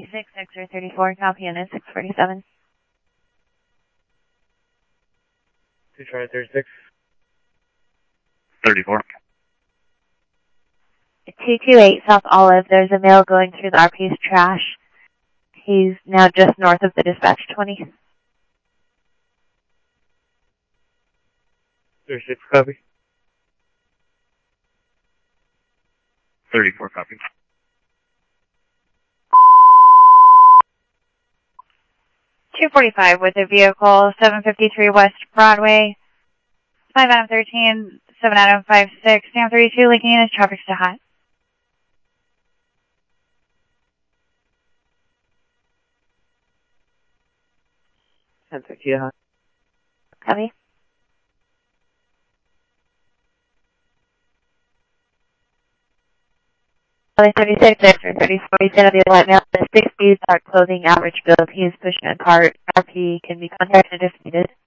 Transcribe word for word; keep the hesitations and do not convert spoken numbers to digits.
six, X-ray thirty-four, copy in at six forty-seven. two twenty, thirty-six. thirty-four. two two eight South Olive, there's a male going through the R P's trash. He's now just north of the dispatch twenty. thirty-six, copy. thirty-four, copy. two forty-five with a vehicle, seven fifty-three West Broadway, five Adam thirteen, seven Adam five six, Sam thirty-two, linking in as traffic to hot. ten thirty, hot. Copy. thirty-six, X-ray thirty-four, he said of the light male, the sixties are clothing average build. He is pushing a cart. R P can be contacted if needed.